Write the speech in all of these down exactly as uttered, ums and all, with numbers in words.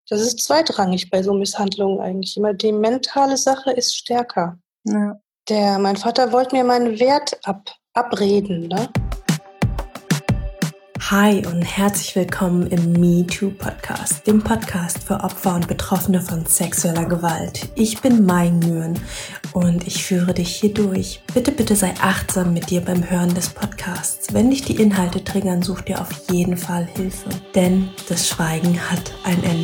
Das ist zweitrangig bei so Misshandlungen eigentlich immer. Die mentale Sache ist stärker. Ja. Der, mein Vater wollte mir meinen Wert ab, abreden, ne? Hi und herzlich willkommen im MeToo-Podcast, dem Podcast für Opfer und Betroffene von sexueller Gewalt. Ich bin Mai Nguyen und ich führe dich hier durch. Bitte, bitte sei achtsam mit dir beim Hören des Podcasts. Wenn dich die Inhalte triggern, such dir auf jeden Fall Hilfe, denn das Schweigen hat ein Ende.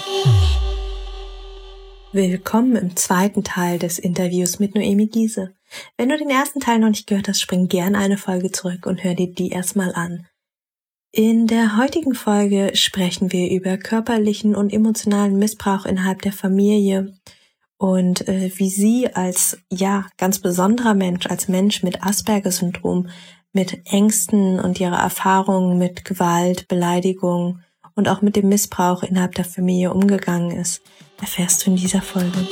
Willkommen im zweiten Teil des Interviews mit Noemi Giese. Wenn du den ersten Teil noch nicht gehört hast, spring gerne eine Folge zurück und hör dir die erstmal an. In der heutigen Folge sprechen wir über körperlichen und emotionalen Missbrauch innerhalb der Familie und äh, wie sie als ja ganz besonderer Mensch, als Mensch mit Asperger-Syndrom, mit Ängsten und ihrer Erfahrungen mit Gewalt, Beleidigung und auch mit dem Missbrauch innerhalb der Familie umgegangen ist, erfährst du in dieser Folge.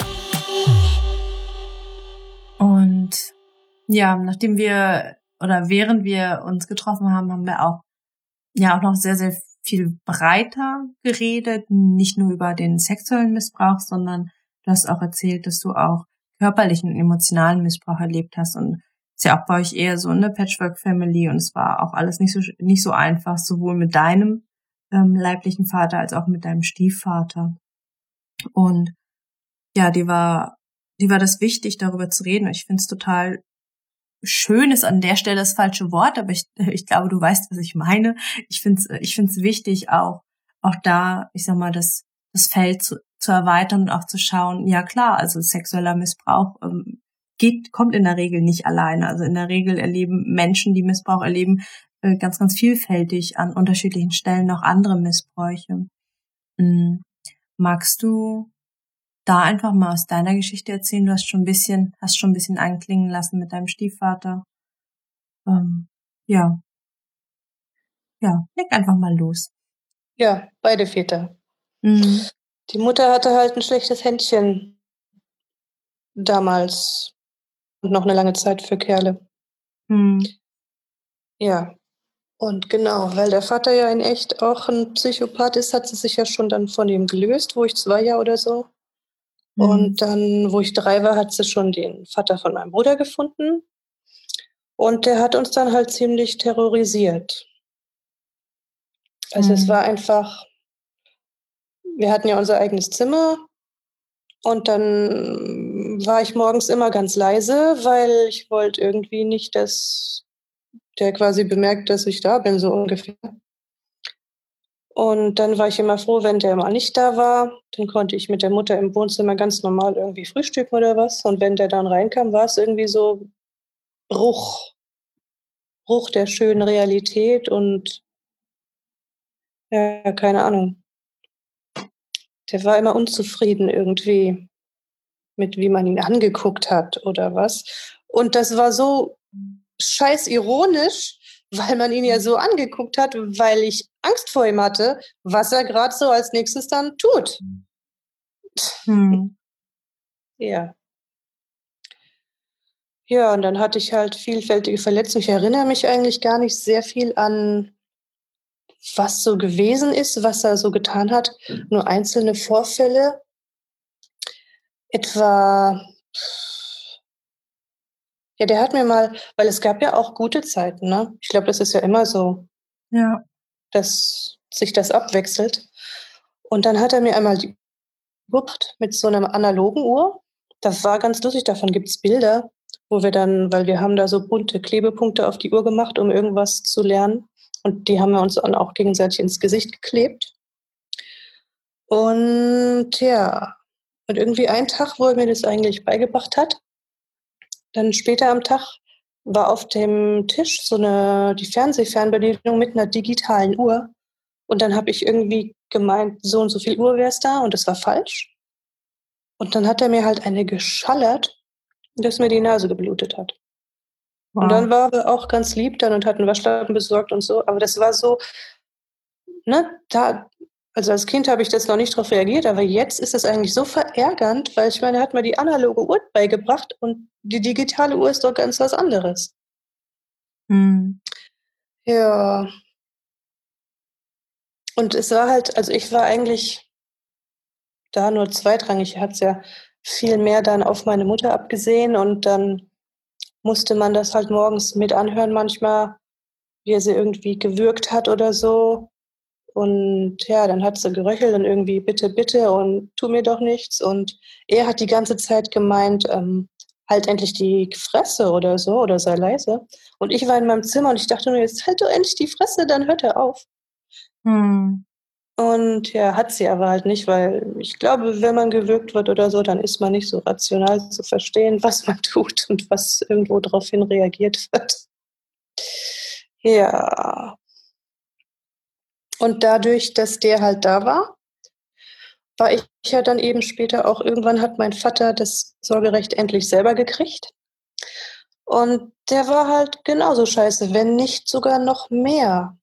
Und ja, nachdem wir oder während wir uns getroffen haben, haben wir auch ja auch noch sehr, sehr viel breiter geredet, nicht nur über den sexuellen Missbrauch, sondern du hast auch erzählt, dass du auch körperlichen und emotionalen Missbrauch erlebt hast und ist ja auch bei euch eher so eine Patchwork-Family und es war auch alles nicht so nicht so einfach, sowohl mit deinem ähm, leiblichen Vater als auch mit deinem Stiefvater. Und ja, die war, die war das wichtig, darüber zu reden. Ich finde es total schön, ist an der Stelle das falsche Wort, aber ich, ich glaube, du weißt, was ich meine. Ich finde es ich find's wichtig, auch, auch da, ich sag mal, das, das Feld zu, zu erweitern und auch zu schauen, ja klar, also sexueller Missbrauch ähm, geht, kommt in der Regel nicht alleine. Also in der Regel erleben Menschen, die Missbrauch erleben, äh, ganz, ganz vielfältig an unterschiedlichen Stellen noch andere Missbräuche. Mhm. Magst du da einfach mal aus deiner Geschichte erzählen? Du hast schon ein bisschen, hast schon ein bisschen anklingen lassen mit deinem Stiefvater. Ähm, ja. Ja, leg einfach mal los. Ja, beide Väter. Mhm. Die Mutter hatte halt ein schlechtes Händchen damals und noch eine lange Zeit für Kerle. Mhm. Ja, und genau, weil der Vater ja in echt auch ein Psychopath ist, hat sie sich ja schon dann von ihm gelöst, wo ich zwei war oder so. Mhm. Und dann, wo ich drei war, hat sie schon den Vater von meinem Bruder gefunden. Und der hat uns dann halt ziemlich terrorisiert. Also Mhm. es war einfach, wir hatten ja unser eigenes Zimmer und dann war ich morgens immer ganz leise, weil ich wollte irgendwie nicht, dass der quasi bemerkt, dass ich da bin, so ungefähr. Und dann war ich immer froh, wenn der mal nicht da war. Dann konnte ich mit der Mutter im Wohnzimmer ganz normal irgendwie frühstücken oder was. Und wenn der dann reinkam, war es irgendwie so Bruch, Bruch der schönen Realität und ja, keine Ahnung. Der war immer unzufrieden irgendwie mit, wie man ihn angeguckt hat oder was. Und das war so scheiß ironisch, weil man ihn ja so angeguckt hat, weil ich Angst vor ihm hatte, was er gerade so als nächstes dann tut. Mhm. Ja. Ja, und dann hatte ich halt vielfältige Verletzungen. Ich erinnere mich eigentlich gar nicht sehr viel an, was so gewesen ist, was er so getan hat. Nur einzelne Vorfälle. Etwa, ja, der hat mir mal, weil es gab ja auch gute Zeiten, ne? Ich glaube, das ist ja immer so, Ja. dass sich das abwechselt. Und dann hat er mir einmal die Uhr gemacht mit so einer analogen Uhr. Das war ganz lustig, davon gibt's Bilder, wo wir dann, weil wir haben da so bunte Klebepunkte auf die Uhr gemacht, um irgendwas zu lernen. Und die haben wir uns dann auch gegenseitig ins Gesicht geklebt. Und ja, und irgendwie einen Tag, wo er mir das eigentlich beigebracht hat, dann später am Tag war auf dem Tisch so eine, die Fernsehfernbedienung mit einer digitalen Uhr. Und dann habe ich irgendwie gemeint, so und so viel Uhr wäre es da und das war falsch. Und dann hat er mir halt eine geschallert, dass mir die Nase geblutet hat. Wow. Und dann war er auch ganz lieb dann und hat einen Waschlappen besorgt und so. Aber das war so, ne, da, also als Kind habe ich das noch nicht drauf reagiert, aber jetzt ist das eigentlich so verärgernd, weil ich meine, er hat mir die analoge Uhr beigebracht und die digitale Uhr ist doch ganz was anderes. Mhm. Ja. Und es war halt, also ich war eigentlich da nur zweitrangig. Er hat's ja viel mehr dann auf meine Mutter abgesehen und dann musste man das halt morgens mit anhören manchmal, wie er sie irgendwie gewürgt hat oder so. Und ja, dann hat sie geröchelt und irgendwie bitte, bitte und tu mir doch nichts. Und er hat die ganze Zeit gemeint, ähm, halt endlich die Fresse oder so oder sei leise. Und ich war in meinem Zimmer und ich dachte nur, jetzt halt doch endlich die Fresse, dann hört er auf. Hm. Und ja, hat sie aber halt nicht, weil ich glaube, wenn man gewürgt wird oder so, dann ist man nicht so rational zu verstehen, was man tut und was irgendwo daraufhin reagiert wird. Ja. Und dadurch, dass der halt da war, war ich ja dann eben später auch, irgendwann hat mein Vater das Sorgerecht endlich selber gekriegt. Und der war halt genauso scheiße, wenn nicht sogar noch mehr.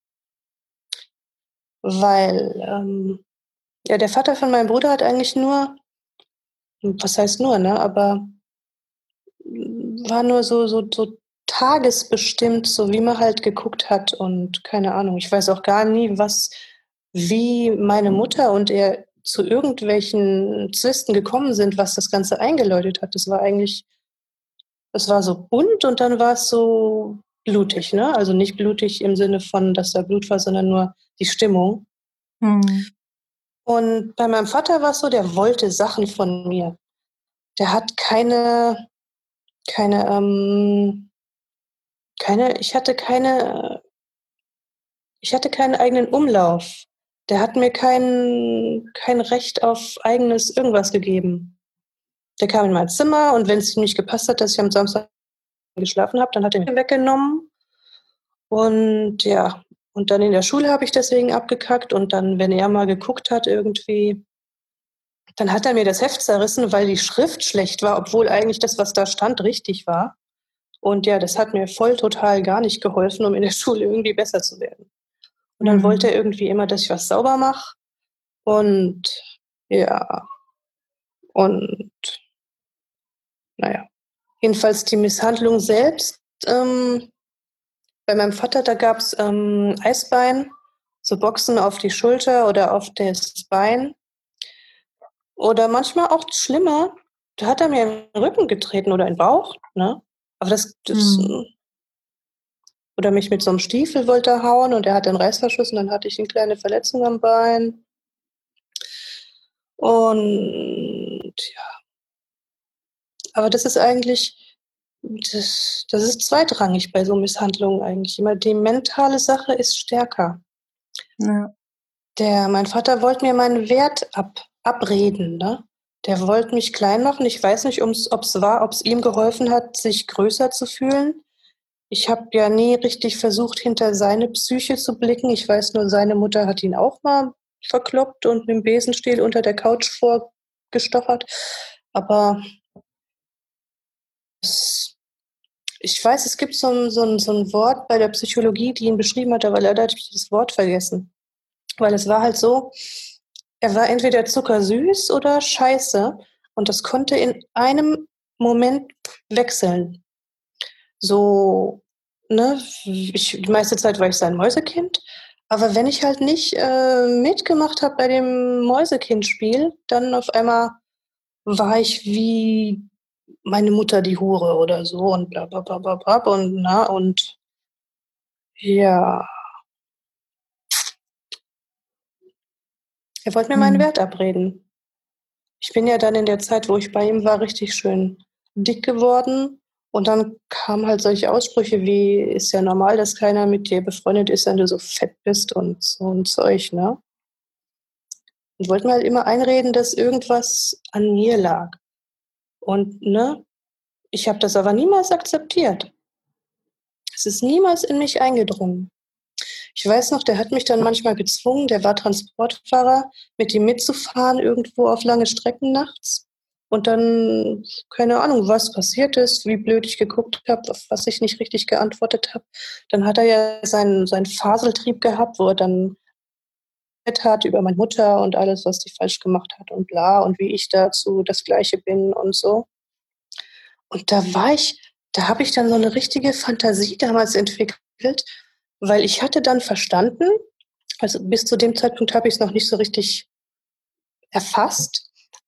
Weil, ähm, ja, der Vater von meinem Bruder hat eigentlich nur, was heißt nur, ne, aber war nur so, so, so tagesbestimmt, so wie man halt geguckt hat und keine Ahnung. Ich weiß auch gar nie, was, wie meine Mutter und er zu irgendwelchen Zwisten gekommen sind, was das Ganze eingeläutet hat. Das war eigentlich, es war so bunt und dann war es so blutig, ne? Also nicht blutig im Sinne von, dass da Blut war, sondern nur die Stimmung. Hm. Und bei meinem Vater war es so, der wollte Sachen von mir. Der hat keine, keine, ähm, keine, ich hatte keine, ich hatte keinen eigenen Umlauf. Der hat mir kein, kein Recht auf eigenes irgendwas gegeben. Der kam in mein Zimmer und wenn es ihm nicht gepasst hat, dass ich am Samstag geschlafen habe, dann hat er mich weggenommen. Und ja, und dann in der Schule habe ich deswegen abgekackt und dann, wenn er mal geguckt hat irgendwie, dann hat er mir das Heft zerrissen, weil die Schrift schlecht war, obwohl eigentlich das, was da stand, richtig war. Und ja, das hat mir voll total gar nicht geholfen, um in der Schule irgendwie besser zu werden. Und dann Mhm. wollte er irgendwie immer, dass ich was sauber mache. Und ja, und naja, jedenfalls die Misshandlung selbst. Ähm, bei meinem Vater, da gab es ähm, Eisbein, so Boxen auf die Schulter oder auf das Bein. Oder manchmal auch schlimmer, da hat er mir in den Rücken getreten oder in den Bauch, ne? Aber das, das Mhm. oder mich mit so einem Stiefel wollte er hauen und er hat den Reißverschluss und dann hatte ich eine kleine Verletzung am Bein. Und ja, aber das ist eigentlich, das, das ist zweitrangig bei so Misshandlungen eigentlich immer. Die mentale Sache ist stärker. Ja. Der, mein Vater wollte mir meinen Wert ab, abreden, ne? Der wollte mich klein machen. Ich weiß nicht, ob es war, ob es ihm geholfen hat, sich größer zu fühlen. Ich habe ja nie richtig versucht, hinter seine Psyche zu blicken. Ich weiß nur, seine Mutter hat ihn auch mal verkloppt und mit dem Besenstiel unter der Couch vorgestochert. Aber es, ich weiß, es gibt so ein, so, ein, so ein Wort bei der Psychologie, die ihn beschrieben hat, aber leider habe ich das Wort vergessen. Weil es war halt so, er war entweder zuckersüß oder scheiße. Und das konnte in einem Moment wechseln. So, ne, ich, die meiste Zeit war ich sein Mäusekind. Aber wenn ich halt nicht äh, mitgemacht habe bei dem Mäusekindspiel, dann auf einmal war ich wie meine Mutter die Hure oder so und bla bla bla bla bla und na und ja, er wollte mir meinen Mhm. Wert abreden. Ich bin ja dann in der Zeit, wo ich bei ihm war, richtig schön dick geworden. Und dann kamen halt solche Aussprüche wie, ist ja normal, dass keiner mit dir befreundet ist, wenn du so fett bist und so ein Zeug, ne? Und wollte mir halt immer einreden, dass irgendwas an mir lag. Und, ne, ich habe das aber niemals akzeptiert. Es ist niemals in mich eingedrungen. Ich weiß noch, der hat mich dann manchmal gezwungen, der war Transportfahrer, mit ihm mitzufahren irgendwo auf lange Strecken nachts. Und dann, keine Ahnung, was passiert ist, wie blöd ich geguckt habe, auf was ich nicht richtig geantwortet habe. Dann hat er ja seinen, seinen Faseltrieb gehabt, wo er dann hat über meine Mutter und alles, was die falsch gemacht hat und bla und wie ich dazu das Gleiche bin und so. Und da war ich, da habe ich dann so eine richtige Fantasie damals entwickelt, weil ich hatte dann verstanden, also bis zu dem Zeitpunkt habe ich es noch nicht so richtig erfasst,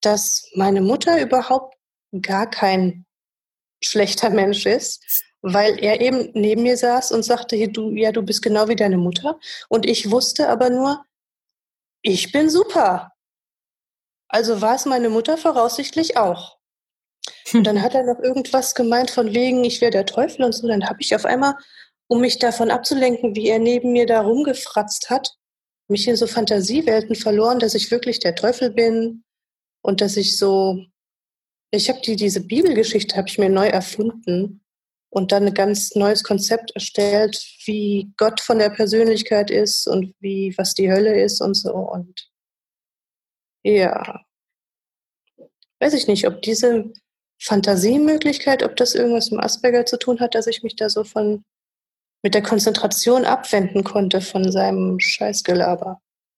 dass meine Mutter überhaupt gar kein schlechter Mensch ist, weil er eben neben mir saß und sagte, hier, du, ja, du bist genau wie deine Mutter. Und ich wusste aber nur, ich bin super. Also war es meine Mutter voraussichtlich auch. Und dann hat er noch irgendwas gemeint von wegen, ich wäre der Teufel und so. Dann habe ich auf einmal, um mich davon abzulenken, wie er neben mir da rumgefratzt hat, mich in so Fantasiewelten verloren, dass ich wirklich der Teufel bin und dass ich so, ich habe die, diese Bibelgeschichte habe ich mir neu erfunden und dann ein ganz neues Konzept erstellt, wie Gott von der Persönlichkeit ist und wie, was die Hölle ist und so. Und ja, weiß ich nicht, ob diese Fantasiemöglichkeit, ob das irgendwas mit Asperger zu tun hat, dass ich mich da so von mit der Konzentration abwenden konnte von seinem Scheißgelaber.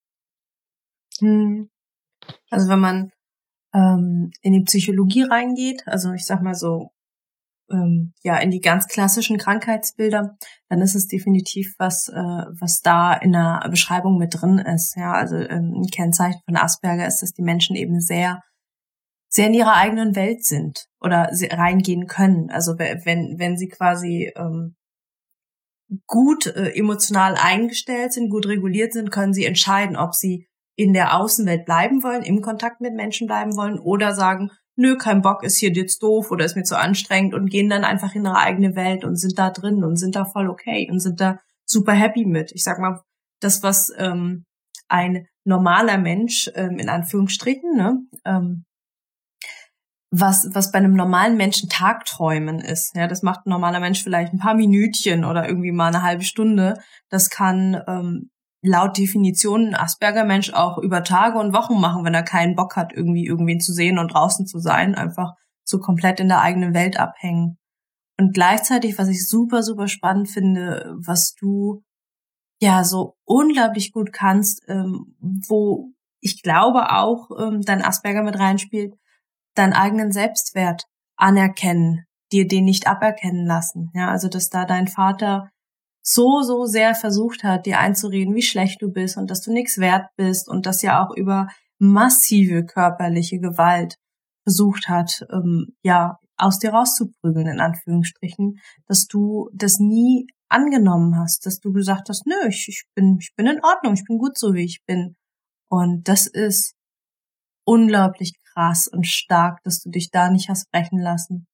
Hm. Also wenn man ähm, in die Psychologie reingeht, also ich sag mal so, ähm, ja, in die ganz klassischen Krankheitsbilder, dann ist es definitiv was, äh, was da in der Beschreibung mit drin ist. Ja, also ähm, ein Kennzeichen von Asperger ist, dass die Menschen eben sehr sehr in ihrer eigenen Welt sind oder reingehen können. Also wenn wenn sie quasi ähm, gut äh, emotional eingestellt sind, gut reguliert sind, können sie entscheiden, ob sie in der Außenwelt bleiben wollen, im Kontakt mit Menschen bleiben wollen oder sagen, nö, kein Bock, ist hier jetzt doof oder ist mir zu anstrengend und gehen dann einfach in ihre eigene Welt und sind da drin und sind da voll okay und sind da super happy mit. Ich sag mal, das, was ähm, ein normaler Mensch, ähm, in Anführungsstrichen, ne, ähm, was was bei einem normalen Menschen Tagträumen ist. Ja, das macht ein normaler Mensch vielleicht ein paar Minütchen oder irgendwie mal eine halbe Stunde. Das kann ähm, laut Definition ein Asperger-Mensch auch über Tage und Wochen machen, wenn er keinen Bock hat, irgendwie irgendwen zu sehen und draußen zu sein, einfach so komplett in der eigenen Welt abhängen. Und gleichzeitig, was ich super, super spannend finde, was du ja so unglaublich gut kannst, ähm, wo ich glaube auch ähm, dein Asperger mit reinspielt, deinen eigenen Selbstwert anerkennen, dir den nicht aberkennen lassen. Ja, also dass da dein Vater so, so sehr versucht hat, dir einzureden, wie schlecht du bist und dass du nichts wert bist und das ja auch über massive körperliche Gewalt versucht hat, ähm, ja, aus dir rauszuprügeln, in Anführungsstrichen, dass du das nie angenommen hast, dass du gesagt hast, nö, ich, ich bin, ich bin in Ordnung, ich bin gut so, wie ich bin. Und das ist unglaublich krass und stark, dass du dich da nicht hast brechen lassen.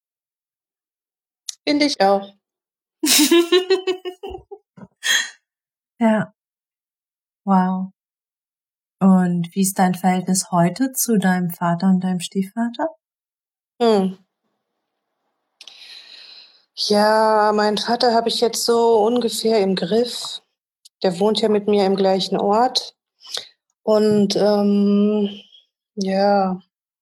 Finde ich auch. Ja. Wow. Und wie ist dein Verhältnis heute zu deinem Vater und deinem Stiefvater? Hm. Ja, meinen Vater habe ich jetzt so ungefähr im Griff. Der wohnt ja mit mir im gleichen Ort. Und ähm, ja,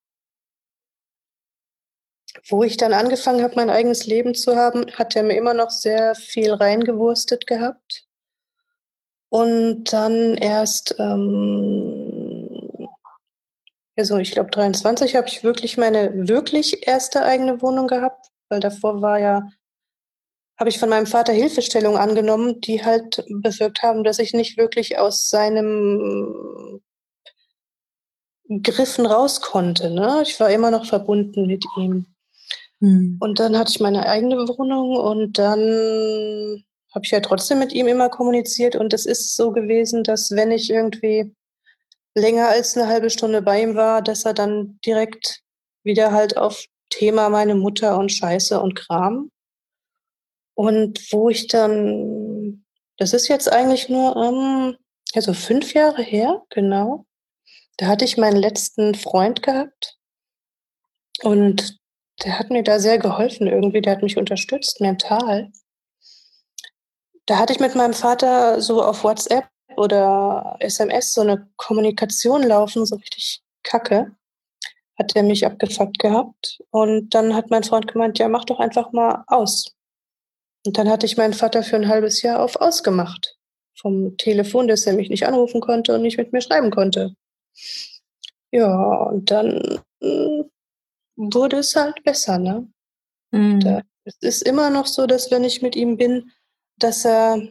wo ich dann angefangen habe, mein eigenes Leben zu haben, hat er mir immer noch sehr viel reingewurstet gehabt. Und dann erst, ähm, also ich glaube dreiundzwanzig habe ich wirklich meine wirklich erste eigene Wohnung gehabt, weil davor war ja, habe ich von meinem Vater Hilfestellungen angenommen, die halt bewirkt haben, dass ich nicht wirklich aus seinem Griffen raus konnte, ne? Ich war immer noch verbunden mit ihm. Hm. Und dann hatte ich meine eigene Wohnung und dann habe ich ja trotzdem mit ihm immer kommuniziert und es ist so gewesen, dass wenn ich irgendwie länger als eine halbe Stunde bei ihm war, dass er dann direkt wieder halt auf Thema meine Mutter und Scheiße und Kram. Und wo ich dann, das ist jetzt eigentlich nur, ähm, ja, so fünf Jahre her, genau. Da hatte ich meinen letzten Freund gehabt und der hat mir da sehr geholfen irgendwie, der hat mich unterstützt mental. Da hatte ich mit meinem Vater so auf WhatsApp oder S M S so eine Kommunikation laufen, so richtig kacke. Hat er mich abgefuckt gehabt und dann hat mein Freund gemeint: „Ja, mach doch einfach mal aus.“ Und dann hatte ich meinen Vater für ein halbes Jahr auf aus gemacht vom Telefon, dass er mich nicht anrufen konnte und nicht mit mir schreiben konnte. Ja, und dann, hm, wurde es halt besser, ne? Mhm. Da es ist immer noch so, dass wenn ich mit ihm bin, dass er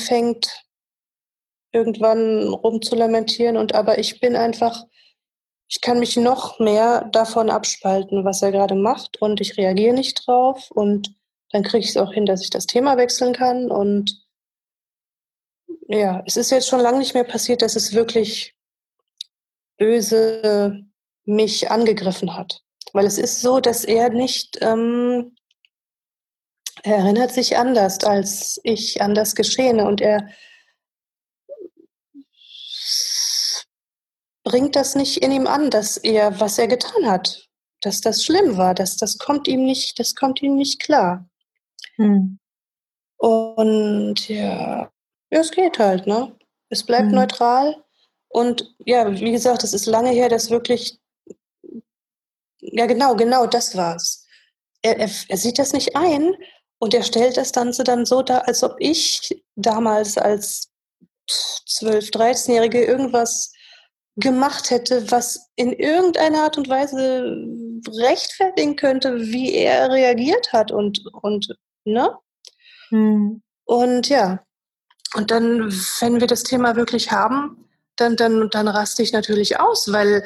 anfängt, irgendwann rumzulamentieren und aber ich bin einfach ich kann mich noch mehr davon abspalten, was er gerade macht, und ich reagiere nicht drauf, und dann kriege ich es auch hin, dass ich das Thema wechseln kann. Und ja, es ist jetzt schon lange nicht mehr passiert, dass es wirklich böse mich angegriffen hat. Weil es ist so, dass er nicht, ähm, er erinnert sich anders als ich an das Geschehene, und er bringt das nicht in ihm an, dass er, was er getan hat, dass das schlimm war, dass das kommt ihm nicht, das kommt ihm nicht klar. Hm. Und ja, ja, es geht halt, ne? Es bleibt Hm. neutral. Und ja, wie gesagt, es ist lange her, dass wirklich, ja genau, genau, das war's. Er, er, er sieht das nicht ein, und er stellt das Ganze dann so dar, als ob ich damals als zwölf-, dreizehnjährige irgendwas gemacht hätte, was in irgendeiner Art und Weise rechtfertigen könnte, wie er reagiert hat, und, und ne? Hm. Und ja, und dann, wenn wir das Thema wirklich haben, dann, dann, dann raste ich natürlich aus, weil,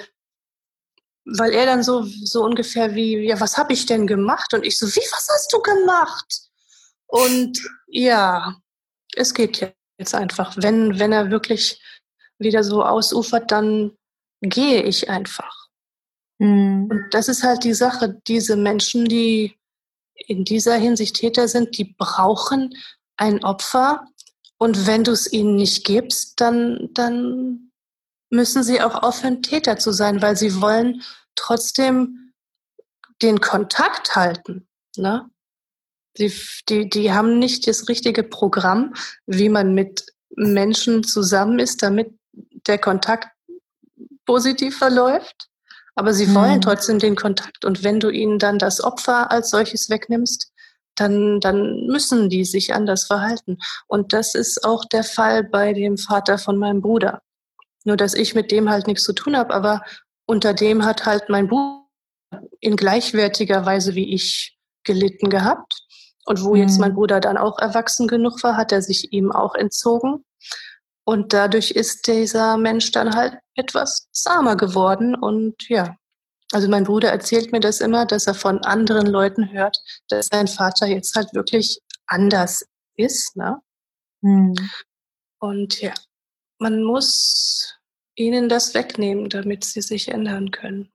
weil er dann so, so ungefähr wie, ja, was habe ich denn gemacht? Und ich so, wie, was hast du gemacht? Und ja, es geht jetzt einfach. Wenn, wenn er wirklich wieder so ausufert, dann gehe ich einfach. Hm. Und das ist halt die Sache, diese Menschen, die in dieser Hinsicht Täter sind, die brauchen ein Opfer. Und wenn du es ihnen nicht gibst, dann, dann müssen sie auch aufhören, Täter zu sein, weil sie wollen trotzdem den Kontakt halten, ne? Die, die, die haben nicht das richtige Programm, wie man mit Menschen zusammen ist, damit der Kontakt positiv verläuft. Aber sie wollen Hm. trotzdem den Kontakt. Und wenn du ihnen dann das Opfer als solches wegnimmst, dann, dann müssen die sich anders verhalten. Und das ist auch der Fall bei dem Vater von meinem Bruder. Nur, dass ich mit dem halt nichts zu tun habe, aber unter dem hat halt mein Bruder in gleichwertiger Weise wie ich gelitten gehabt. Und wo jetzt mein Hm. Bruder dann auch erwachsen genug war, hat er sich ihm auch entzogen. Und dadurch ist dieser Mensch dann halt etwas zahmer geworden. Und ja, also mein Bruder erzählt mir das immer, dass er von anderen Leuten hört, dass sein Vater jetzt halt wirklich anders ist, ne? Hm. Und ja, man muss ihnen das wegnehmen, damit sie sich ändern können.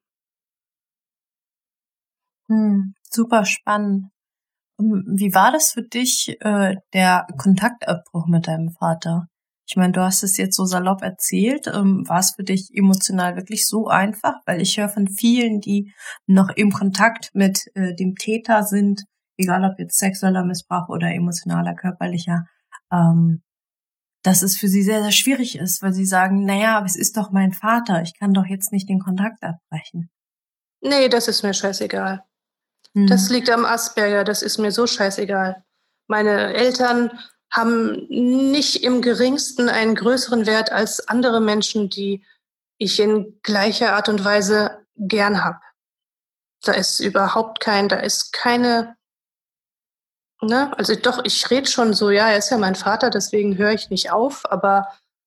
Hm. Super spannend. Ähm, Wie war das für dich, äh, der Kontaktabbruch mit deinem Vater? Ich meine, du hast es jetzt so salopp erzählt. Ähm, war es für dich emotional wirklich so einfach? Weil ich höre von vielen, die noch im Kontakt mit äh, dem Täter sind, egal ob jetzt sexueller Missbrauch oder emotionaler, körperlicher, ähm, dass es für sie sehr, sehr schwierig ist, weil sie sagen, naja, aber es ist doch mein Vater, ich kann doch jetzt nicht den Kontakt abbrechen. Nee, das ist mir scheißegal. Hm. Das liegt am Asperger, das ist mir so scheißegal. Meine Eltern haben nicht im geringsten einen größeren Wert als andere Menschen, die ich in gleicher Art und Weise gern habe. Da ist überhaupt kein, da ist keine, ne, also doch, ich rede schon so, ja, er ist ja mein Vater, deswegen höre ich nicht auf, aber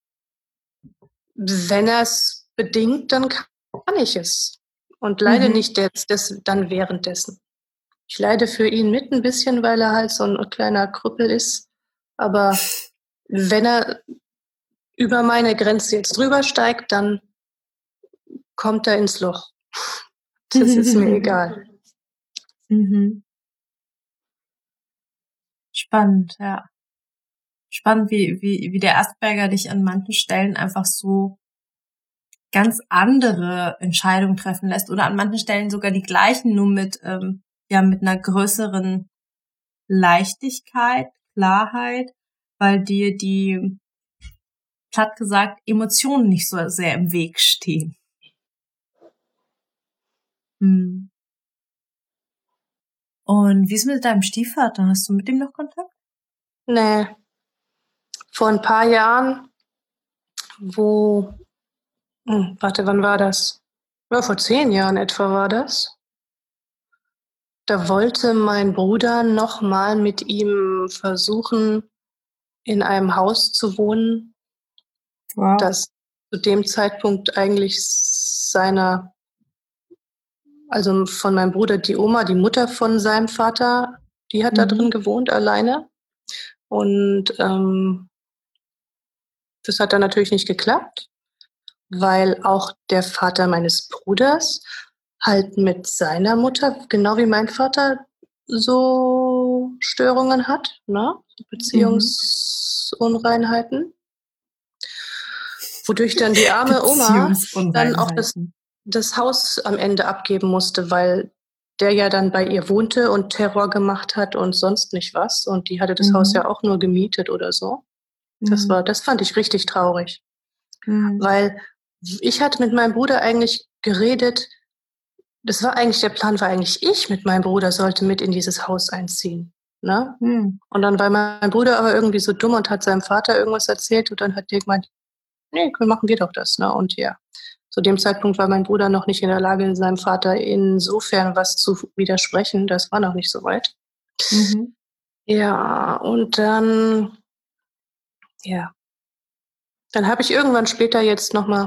wenn er es bedingt, dann kann ich es. Und leide Mhm. nicht des, des, dann währenddessen. Ich leide für ihn mit ein bisschen, weil er halt so ein kleiner Krüppel ist. Aber wenn er über meine Grenze jetzt drüber steigt, dann kommt er ins Loch. Das ist mir egal. Mhm. Spannend, ja. Spannend, wie, wie, wie der Asperger dich an manchen Stellen einfach so ganz andere Entscheidungen treffen lässt oder an manchen Stellen sogar die gleichen, nur mit, ähm, ja, mit einer größeren Leichtigkeit, Klarheit, weil dir die, platt gesagt, Emotionen nicht so sehr im Weg stehen. Hm. Und wie ist mit deinem Stiefvater? Hast du mit dem noch Kontakt? Nee. Vor ein paar Jahren, wo, hm, warte, wann war das? Ja, vor zehn Jahren etwa war das. Da wollte mein Bruder noch mal mit ihm versuchen, in einem Haus zu wohnen, Wow. das zu dem Zeitpunkt eigentlich seiner also von meinem Bruder die Oma, die Mutter von seinem Vater, die hat da drin Mhm. gewohnt alleine. Und ähm, das hat dann natürlich nicht geklappt, weil auch der Vater meines Bruders halt mit seiner Mutter, genau wie mein Vater, so Störungen hat, ne? Mhm. Beziehungsunreinheiten. Wodurch dann die arme Oma dann auch das, Beziehungsunreinheiten. das Haus am Ende abgeben musste, weil der ja dann bei ihr wohnte und Terror gemacht hat und sonst nicht was. Und die hatte das Haus Mhm. ja auch nur gemietet oder so. Das Mhm. war, das fand ich richtig traurig. Mhm. Weil ich hatte mit meinem Bruder eigentlich geredet, das war eigentlich, der Plan war eigentlich, ich mit meinem Bruder sollte mit in dieses Haus einziehen. Ne? Mhm. Und dann war mein Bruder aber irgendwie so dumm und hat seinem Vater irgendwas erzählt und dann hat der gemeint, nee, machen wir doch das. Ne? Und ja, zu dem Zeitpunkt war mein Bruder noch nicht in der Lage, seinem Vater insofern was zu widersprechen. Das war noch nicht so weit. Mhm. Ja, und dann, ja, dann habe ich irgendwann später jetzt nochmal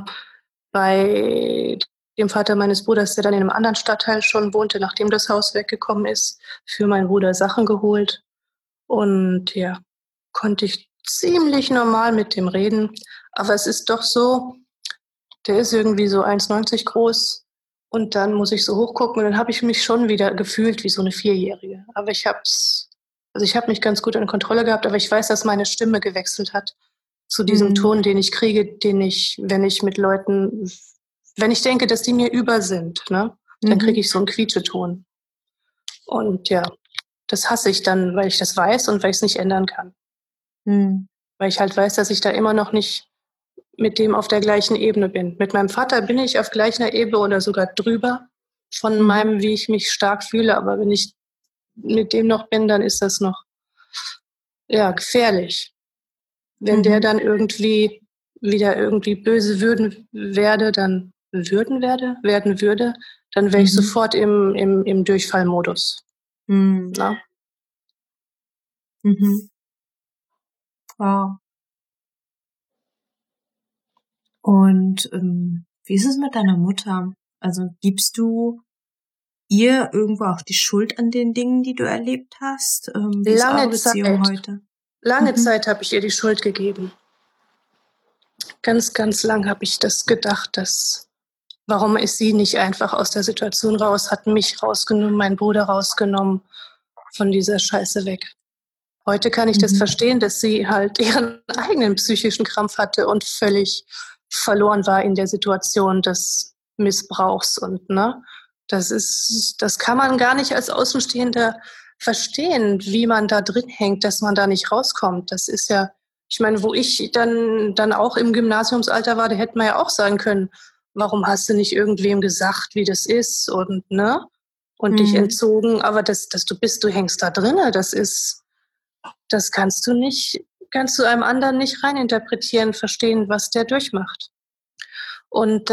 bei dem Vater meines Bruders, der dann in einem anderen Stadtteil schon wohnte, nachdem das Haus weggekommen ist, für meinen Bruder Sachen geholt. Und ja, konnte ich ziemlich normal mit dem reden. Aber es ist doch so, der ist irgendwie so eins neunzig groß und dann muss ich so hochgucken und dann habe ich mich schon wieder gefühlt wie so eine Vierjährige. Aber ich hab's, also ich habe mich ganz gut in Kontrolle gehabt, aber ich weiß, dass meine Stimme gewechselt hat zu diesem Mhm. Ton, den ich kriege, den ich, wenn ich mit Leuten, wenn ich denke, dass die mir über sind, ne, dann kriege Mhm. ich so einen Quietscheton. Und ja, das hasse ich dann, weil ich das weiß und weil ich es nicht ändern kann. Mhm. Weil ich halt weiß, dass ich da immer noch nicht mit dem auf der gleichen Ebene bin. Mit meinem Vater bin ich auf gleicher Ebene oder sogar drüber von Mhm. meinem, wie ich mich stark fühle. Aber wenn ich mit dem noch bin, dann ist das noch, ja, gefährlich. Wenn der Mhm. dann irgendwie wieder irgendwie böse würden werde, dann würden werde, werden würde, dann wäre ich Mhm. sofort im, im, im Durchfallmodus. Mhm. Ne? Mhm. Wow. Und ähm, wie ist es mit deiner Mutter? Also gibst du ihr irgendwo auch die Schuld an den Dingen, die du erlebt hast? Ähm, wie ist eure Lange Beziehung Zeit, heute? lange Mhm. Zeit habe ich ihr die Schuld gegeben. Ganz, ganz lang habe ich das gedacht, dass warum ist sie nicht einfach aus der Situation raus, hat mich rausgenommen, meinen Bruder rausgenommen, von dieser Scheiße weg. Heute kann ich das Mhm. verstehen, dass sie halt ihren eigenen psychischen Krampf hatte und völlig verloren war in der Situation des Missbrauchs. Und ne, das ist, das kann man gar nicht als Außenstehender verstehen, wie man da drin hängt, dass man da nicht rauskommt. Das ist ja, ich meine, wo ich dann, dann auch im Gymnasiumsalter war, da hätte man ja auch sagen können, warum hast du nicht irgendwem gesagt, wie das ist und ne? Und dich Mhm. entzogen, aber das, dass du bist, du hängst da drinne, das ist, das kannst du nicht, kannst du einem anderen nicht reininterpretieren, verstehen, was der durchmacht. Und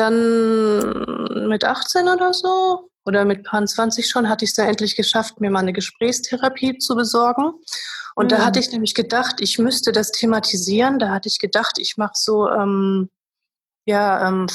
dann mit achtzehn oder so, oder mit paar zwanzig schon, hatte ich es da endlich geschafft, mir mal eine Gesprächstherapie zu besorgen. Und da hatte Mhm. ich nämlich gedacht, ich müsste das thematisieren. Da hatte ich gedacht, ich mache so ähm, ja, ähm,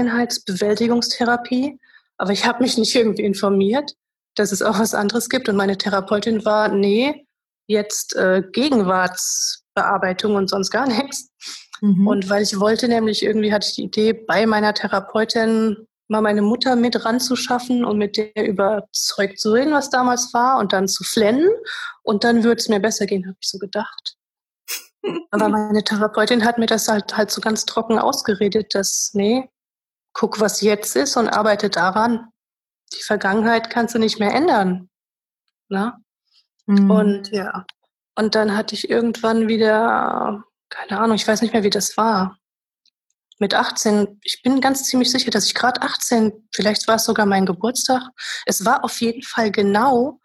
Vergangenheitsbewältigungstherapie. Aber ich habe mich nicht irgendwie informiert, dass es auch was anderes gibt. Und meine Therapeutin war, nee, jetzt äh, Gegenwartsbearbeitung und sonst gar nichts. Mhm. Und weil ich wollte nämlich, irgendwie hatte ich die Idee, bei meiner Therapeutin mal meine Mutter mit ranzuschaffen und mit der überzeugt zu reden, was damals war, und dann zu flennen. Und dann würde es mir besser gehen, habe ich so gedacht. Aber meine Therapeutin hat mir das halt, halt so ganz trocken ausgeredet, dass, nee, guck, was jetzt ist und arbeite daran. Die Vergangenheit kannst du nicht mehr ändern. Ne? Mhm. Und ja, und dann hatte ich irgendwann wieder, keine Ahnung, ich weiß nicht mehr, wie das war. Mit achtzehn, ich bin ganz ziemlich sicher, dass ich gerade achtzehn, vielleicht war es sogar mein Geburtstag. Es war auf jeden Fall genau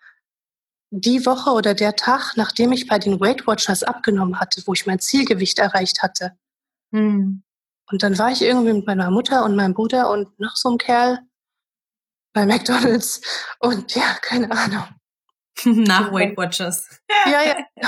die Woche oder der Tag, nachdem ich bei den Weight Watchers abgenommen hatte, wo ich mein Zielgewicht erreicht hatte. Mhm. Und dann war ich irgendwie mit meiner Mutter und meinem Bruder und noch so einem Kerl bei McDonald's und ja, keine Ahnung. Nach Ja. Weight Watchers. Ja, ja, ja.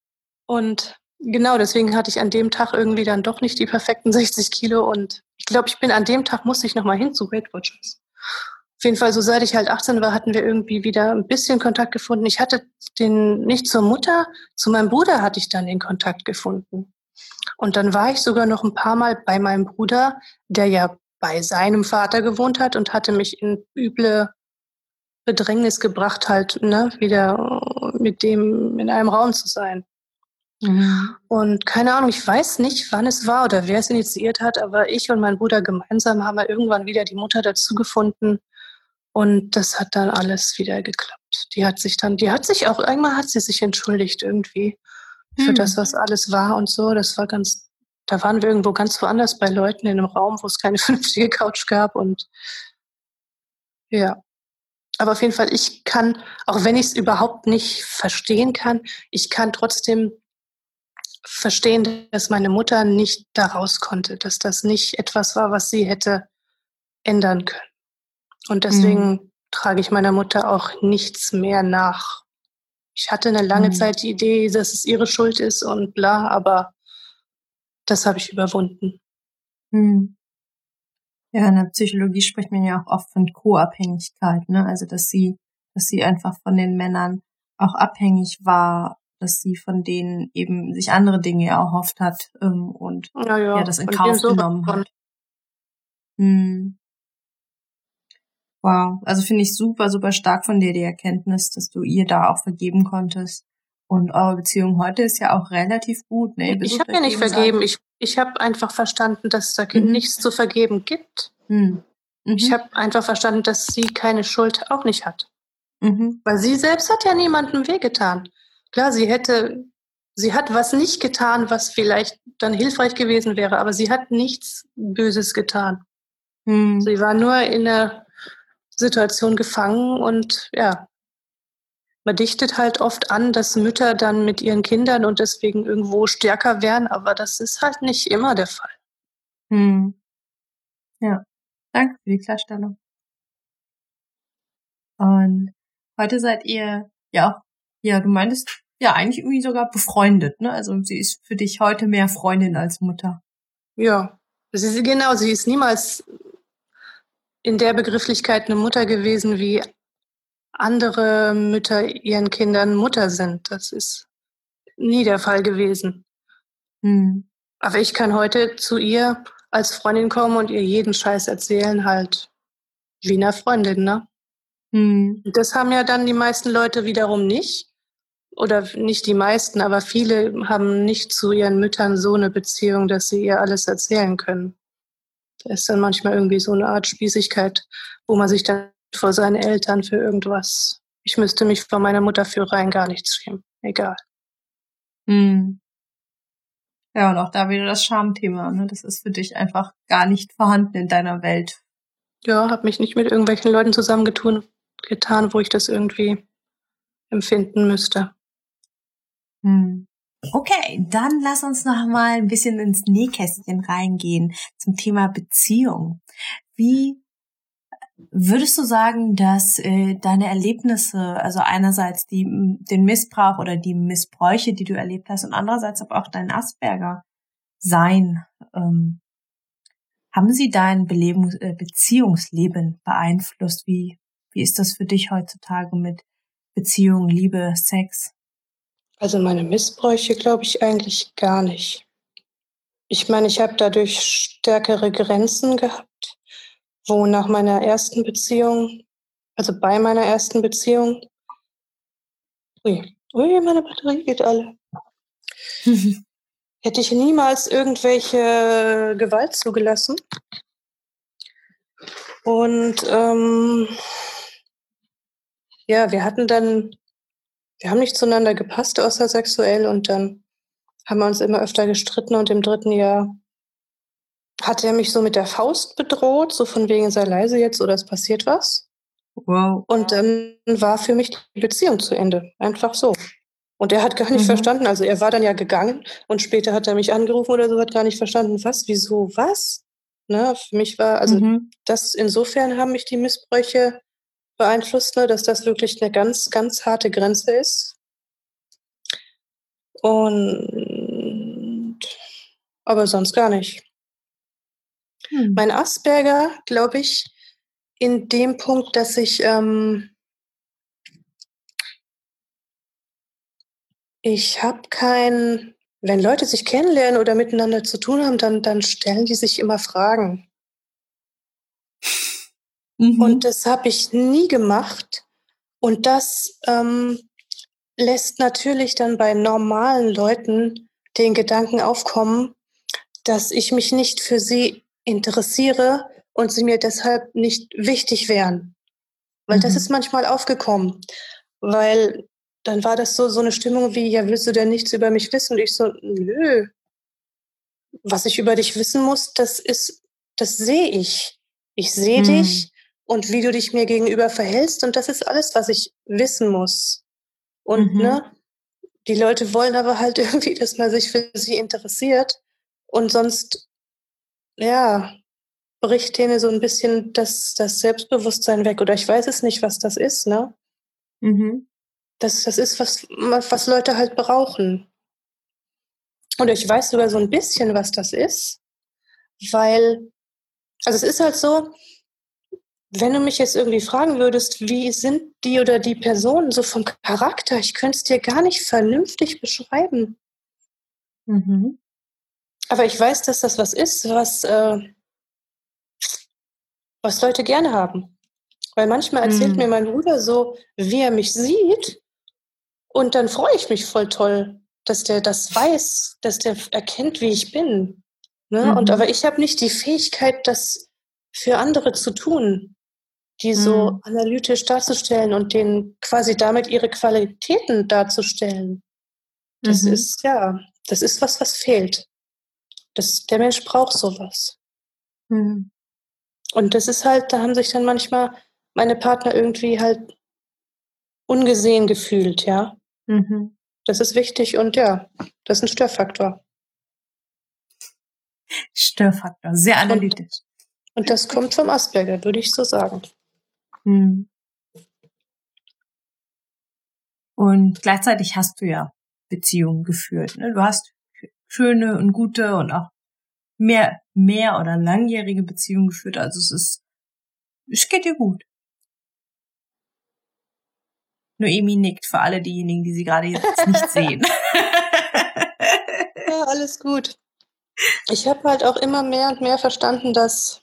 Und genau, deswegen hatte ich an dem Tag irgendwie dann doch nicht die perfekten sechzig Kilo und ich glaube, ich bin an dem Tag, musste ich nochmal hin zu Weight Watchers. Auf jeden Fall, so seit ich halt achtzehn war, hatten wir irgendwie wieder ein bisschen Kontakt gefunden. Ich hatte den nicht zur Mutter, zu meinem Bruder hatte ich dann den Kontakt gefunden. Und dann war ich sogar noch ein paar Mal bei meinem Bruder, der ja bei seinem Vater gewohnt hat und hatte mich in üble Bedrängnis gebracht, halt, ne, wieder mit dem in einem Raum zu sein. Mhm. Und keine Ahnung, ich weiß nicht, wann es war oder wer es initiiert hat, aber ich und mein Bruder gemeinsam haben wir irgendwann wieder die Mutter dazu gefunden und das hat dann alles wieder geklappt. Die hat sich dann, die hat sich auch, irgendwann hat sie sich entschuldigt irgendwie für Hm. das, was alles war und so. Das war ganz, da waren wir irgendwo ganz woanders bei Leuten in einem Raum, wo es keine vernünftige Couch gab und ja. Aber auf jeden Fall, ich kann, auch wenn ich es überhaupt nicht verstehen kann, ich kann trotzdem verstehen, dass meine Mutter nicht da raus konnte, dass das nicht etwas war, was sie hätte ändern können. Und deswegen Mhm. trage ich meiner Mutter auch nichts mehr nach. Ich hatte eine lange Mhm. Zeit die Idee, dass es ihre Schuld ist und bla, aber das habe ich überwunden. Mhm. Ja, in der Psychologie spricht man ja auch oft von Co-Abhängigkeit, ne? Also dass sie, dass sie einfach von den Männern auch abhängig war, dass sie von denen eben sich andere Dinge erhofft hat ähm, und Ja, ja ja, das in von dem Kauf sowas genommen von. hat. Hm. Wow, also finde ich super, super stark von dir die Erkenntnis, dass du ihr da auch vergeben konntest. Und eure Beziehung heute ist ja auch relativ gut, ne? Ihr Ich besucht habe mir euch nicht vergeben. gegenseitig. Ich, ich habe einfach verstanden, dass es da Mhm. nichts zu vergeben gibt. Hm. Ich Mhm. habe einfach verstanden, dass sie keine Schuld auch nicht hat. Mhm. Weil sie selbst hat ja niemandem wehgetan. Klar, sie hätte, sie hat was nicht getan, was vielleicht dann hilfreich gewesen wäre, aber sie hat nichts Böses getan. Hm. Sie war nur in der Situation gefangen und ja, man dichtet halt oft an, dass Mütter dann mit ihren Kindern und deswegen irgendwo stärker wären, aber das ist halt nicht immer der Fall. Hm. Ja, danke für die Klarstellung. Und heute seid ihr ja auch, ja, du meintest ja eigentlich irgendwie sogar befreundet, ne? Also sie ist für dich heute mehr Freundin als Mutter. Ja, sie ist, genau, sie ist niemals in der Begrifflichkeit eine Mutter gewesen, wie andere Mütter ihren Kindern Mutter sind. Das ist nie der Fall gewesen. Hm. Aber ich kann heute zu ihr als Freundin kommen und ihr jeden Scheiß erzählen, halt wie einer Freundin, ne? Hm. Und das haben ja dann die meisten Leute wiederum nicht. Oder nicht die meisten, aber viele haben nicht zu ihren Müttern so eine Beziehung, dass sie ihr alles erzählen können. Da ist dann manchmal irgendwie so eine Art Spießigkeit, wo man sich dann vor seinen Eltern für irgendwas, ich müsste mich vor meiner Mutter für rein gar nichts schämen. Egal. Hm. Ja, und auch da wieder das Schamthema, ne? Das ist für dich einfach gar nicht vorhanden in deiner Welt. Ja, habe mich nicht mit irgendwelchen Leuten zusammengetan, getan, wo ich das irgendwie empfinden müsste. Hm. Okay, dann lass uns noch mal ein bisschen ins Nähkästchen reingehen zum Thema Beziehung. Wie würdest du sagen, dass äh, deine Erlebnisse, also einerseits die, den Missbrauch oder die Missbräuche, die du erlebt hast, und andererseits aber auch dein Asperger-Sein, ähm, haben sie dein Belebungs- äh, Beziehungsleben beeinflusst? Wie, wie ist das für dich heutzutage mit Beziehung, Liebe, Sex? Also meine Missbräuche glaube ich eigentlich gar nicht. Ich meine, ich habe dadurch stärkere Grenzen gehabt, wo nach meiner ersten Beziehung, also bei meiner ersten Beziehung, ui, ui, meine Batterie geht alle, hätte ich niemals irgendwelche Gewalt zugelassen. Und ähm, ja, wir hatten dann, wir haben nicht zueinander gepasst, außer sexuell, und dann haben wir uns immer öfter gestritten und im dritten Jahr hat er mich so mit der Faust bedroht, so von wegen, sei leise jetzt oder es passiert was. Wow. Und dann war für mich die Beziehung zu Ende. Einfach so. Und er hat gar nicht Mhm. verstanden, also er war dann ja gegangen und später hat er mich angerufen oder so, hat gar nicht verstanden, was, wieso, was? Ne, für mich war, also Mhm. das, insofern haben mich die Missbräuche beeinflusst, ne, dass das wirklich eine ganz, ganz harte Grenze ist. Und aber sonst gar nicht. Hm. Mein Asperger, glaube ich, in dem Punkt, dass ich, ähm, ich habe kein, wenn Leute sich kennenlernen oder miteinander zu tun haben, dann, dann stellen die sich immer Fragen. Mhm. Und das habe ich nie gemacht. Und das ähm, lässt natürlich dann bei normalen Leuten den Gedanken aufkommen, dass ich mich nicht für sie interessiere und sie mir deshalb nicht wichtig wären. Weil das Mhm. ist manchmal aufgekommen. Weil dann war das so, so eine Stimmung wie, ja, willst du denn nichts über mich wissen? Und ich so, nö. Was ich über dich wissen muss, das ist, das sehe ich. Ich sehe Mhm. dich und wie du dich mir gegenüber verhältst. Und das ist alles, was ich wissen muss. Und Mhm. ne, die Leute wollen aber halt irgendwie, dass man sich für sie interessiert. Und sonst, ja, bricht denen so ein bisschen das, das Selbstbewusstsein weg. Oder ich weiß es nicht, was das ist, ne? Mhm. Das, das ist, was, was Leute halt brauchen. Und ich weiß sogar so ein bisschen, was das ist, weil, also es ist halt so, wenn du mich jetzt irgendwie fragen würdest, wie sind die oder die Personen so vom Charakter, ich könnte es dir gar nicht vernünftig beschreiben. Mhm. Aber ich weiß, dass das was ist, was, äh, was Leute gerne haben. Weil manchmal erzählt Mhm. mir mein Bruder so, wie er mich sieht, und dann freue ich mich voll toll, dass der das weiß, dass der erkennt, wie ich bin. Ne? Und aber Mhm. ich habe nicht die Fähigkeit, das für andere zu tun, die so Mhm. analytisch darzustellen und denen quasi damit ihre Qualitäten darzustellen. Das Mhm. ist, ja, das ist was, was fehlt. Das, der Mensch braucht sowas. Mhm. Und das ist halt, da haben sich dann manchmal meine Partner irgendwie halt ungesehen gefühlt, ja. Mhm. Das ist wichtig und ja, das ist ein Störfaktor. Störfaktor, sehr Und, analytisch. und das kommt vom Asperger, würde ich so sagen. Mhm. Und gleichzeitig hast du ja Beziehungen geführt. Ne? Du hast schöne und gute und auch mehr, mehr oder langjährige Beziehungen geführt. Also es ist, es geht dir gut. Noemi nickt für alle diejenigen, die sie gerade jetzt nicht sehen. Ja, alles gut. Ich habe halt auch immer mehr und mehr verstanden, dass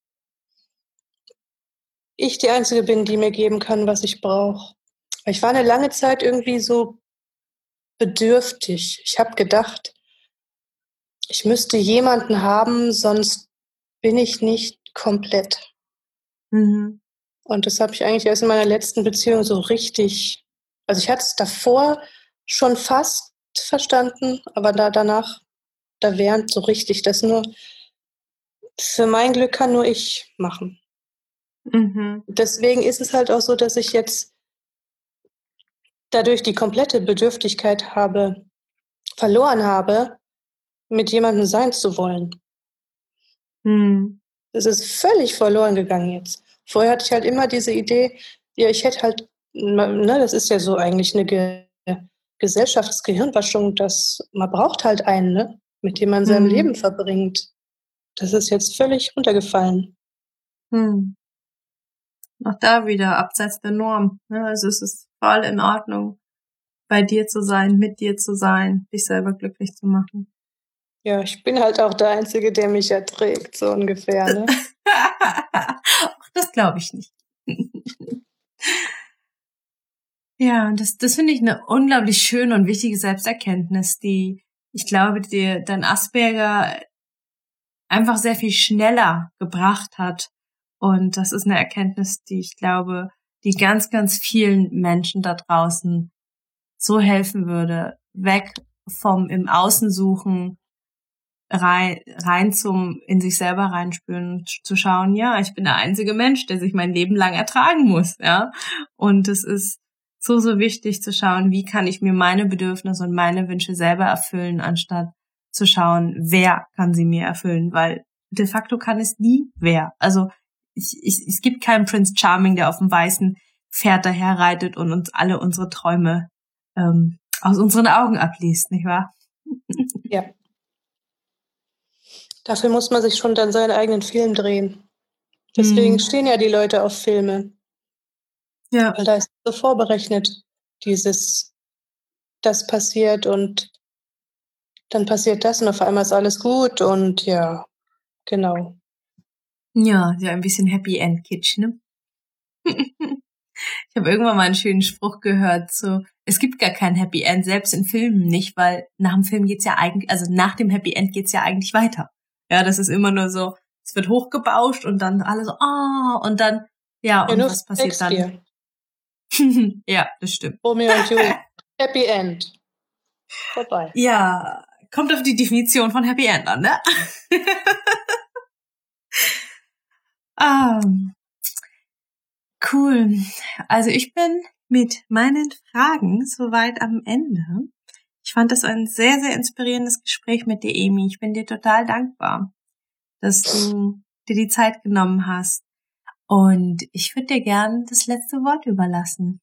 ich die Einzige bin, die mir geben kann, was ich brauche. Ich war eine lange Zeit irgendwie so bedürftig. Ich habe gedacht, ich müsste jemanden haben, sonst bin ich nicht komplett. Mhm. Und das habe ich eigentlich erst in meiner letzten Beziehung so richtig, also ich hatte es davor schon fast verstanden, aber da danach, da während so richtig, das nur, für mein Glück kann nur ich machen. Mhm. Deswegen ist es halt auch so, dass ich jetzt dadurch die komplette Bedürftigkeit habe, verloren habe, mit jemandem sein zu wollen. Mhm. Das ist völlig verloren gegangen jetzt. Vorher hatte ich halt immer diese Idee, ja, ich hätte halt, ne, das ist ja so eigentlich eine Ge Gesellschaftsgehirnwaschung, dass man braucht halt einen, ne, mit dem man sein Mhm. Leben verbringt. Das ist jetzt völlig runtergefallen. Mhm. Auch da wieder abseits der Norm. Ne? Also es ist voll in Ordnung, bei dir zu sein, mit dir zu sein, dich selber glücklich zu machen. Ja, ich bin halt auch der Einzige, der mich erträgt, so ungefähr, ne? Das glaube ich nicht. Ja, und das, das finde ich eine unglaublich schöne und wichtige Selbsterkenntnis, die, ich glaube, dir dein Asperger einfach sehr viel schneller gebracht hat. Und das ist eine Erkenntnis, die ich glaube, die ganz, ganz vielen Menschen da draußen so helfen würde, weg vom im Außen suchen, rein, rein zum in sich selber reinspüren, zu schauen, ja, ich bin der einzige Mensch, der sich mein Leben lang ertragen muss, ja. Und es ist so, so wichtig zu schauen, wie kann ich mir meine Bedürfnisse und meine Wünsche selber erfüllen, anstatt zu schauen, wer kann sie mir erfüllen, weil de facto kann es nie wer. Also ich, ich, es gibt keinen Prince Charming, der auf dem weißen Pferd daherreitet und uns alle unsere Träume ähm, aus unseren Augen abliest, nicht wahr? Ja. Dafür muss man sich schon dann seinen eigenen Film drehen. Deswegen Hm. stehen ja die Leute auf Filme. Ja. Weil da ist so vorberechnet, dieses, das passiert und dann passiert das und auf einmal ist alles gut und ja, genau. Ja, ja, ein bisschen Happy End Kitsch, ne? Ich habe irgendwann mal einen schönen Spruch gehört, so, es gibt gar kein Happy End, selbst in Filmen nicht, weil nach dem Film geht's ja eigentlich, also nach dem Happy End geht's ja eigentlich weiter. Ja, das ist immer nur so, es wird hochgebauscht und dann alle so, ah, oh, und dann, ja, Ja, und nur was passiert dann? Shakespeare. Ja, das stimmt. Romeo und Julia. Happy End. Vorbei. Ja, kommt auf die Definition von Happy End an, ne? Ah, cool. Also ich bin mit meinen Fragen soweit am Ende. Ich fand das ein sehr, sehr inspirierendes Gespräch mit dir, Emi. Ich bin dir total dankbar, dass du dir die Zeit genommen hast. Und ich würde dir gern das letzte Wort überlassen.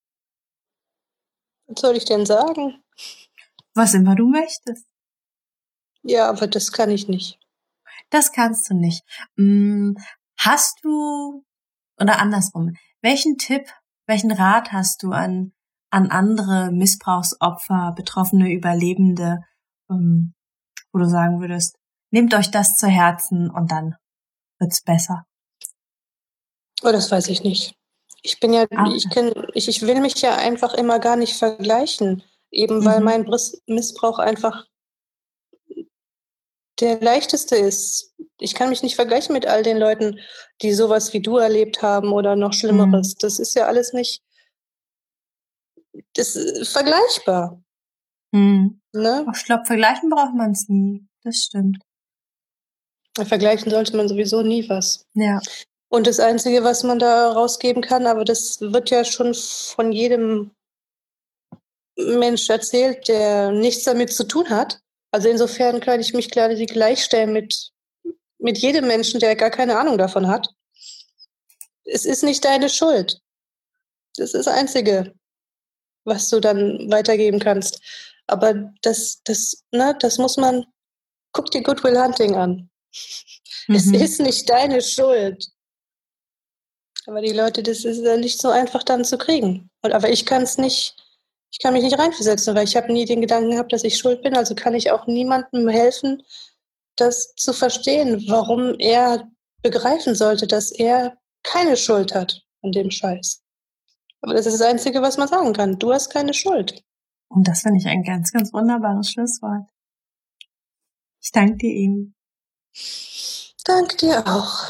Was soll ich denn sagen? Was immer du möchtest. Ja, aber das kann ich nicht. Das kannst du nicht. Hast du, oder andersrum, welchen Tipp, welchen Rat hast du an, an andere Missbrauchsopfer, betroffene Überlebende, ähm, wo du sagen würdest, nehmt euch das zu Herzen und dann wird's besser? Oh, das weiß ich nicht. Ich bin ja, Ah, ich kenn, ich, ich will mich ja einfach immer gar nicht vergleichen, eben weil Mhm. mein Briss- Missbrauch einfach der leichteste ist. Ich kann mich nicht vergleichen mit all den Leuten, die sowas wie du erlebt haben oder noch Schlimmeres. Mhm. Das ist ja alles nicht das ist vergleichbar. Mhm. Ne? Ich glaube, vergleichen braucht man es nie. Das stimmt. Vergleichen sollte man sowieso nie was. Ja. Und das Einzige, was man da rausgeben kann, aber das wird ja schon von jedem Mensch erzählt, der nichts damit zu tun hat. Also insofern kann ich mich quasi gleichstellen mit, mit jedem Menschen, der gar keine Ahnung davon hat. Es ist nicht deine Schuld. Das ist das Einzige, was du dann weitergeben kannst. Aber das, das, ne, das muss man, guck dir Good Will Hunting an. Mhm. Es ist nicht deine Schuld. Aber die Leute, das ist ja nicht so einfach dann zu kriegen. Und, aber ich kann es nicht, ich kann mich nicht reinversetzen, weil ich habe nie den Gedanken gehabt, dass ich schuld bin. Also kann ich auch niemandem helfen, das zu verstehen, warum er begreifen sollte, dass er keine Schuld hat an dem Scheiß. Aber das ist das Einzige, was man sagen kann. Du hast keine Schuld. Und das finde ich ein ganz, ganz wunderbares Schlusswort. Ich danke dir, Emi. Danke dir auch.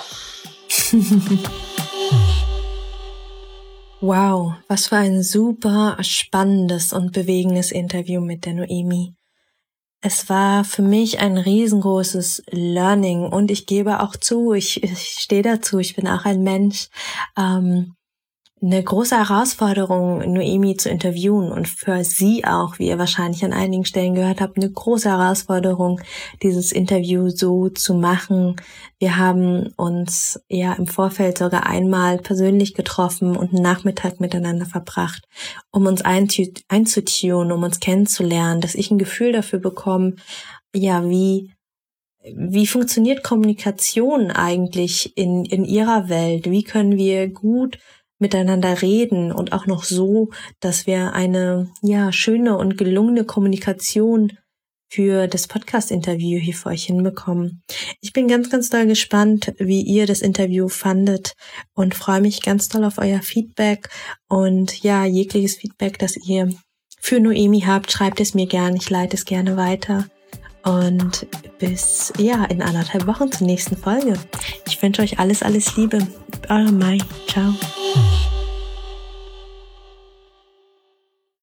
Wow, was für ein super spannendes und bewegendes Interview mit der Noemi. Es war für mich ein riesengroßes Learning und ich gebe auch zu, ich, ich stehe dazu, ich bin auch ein Mensch, ähm, eine große Herausforderung, Noemi zu interviewen und für sie auch, wie ihr wahrscheinlich an einigen Stellen gehört habt, eine große Herausforderung, dieses Interview so zu machen. Wir haben uns ja im Vorfeld sogar einmal persönlich getroffen und einen Nachmittag miteinander verbracht, um uns einzutunen, um uns kennenzulernen, dass ich ein Gefühl dafür bekomme, ja, wie Wie funktioniert Kommunikation eigentlich in, in ihrer Welt? Wie können wir gut miteinander reden und auch noch so, dass wir eine ja schöne und gelungene Kommunikation für das Podcast-Interview hier für euch hinbekommen. Ich bin ganz, ganz doll gespannt, wie ihr das Interview fandet und freue mich ganz doll auf euer Feedback und ja, jegliches Feedback, das ihr für Noemi habt, schreibt es mir gerne, ich leite es gerne weiter. Und bis, ja, in anderthalb Wochen zur nächsten Folge. Ich wünsche euch alles, alles Liebe. Eure Mai. Ciao.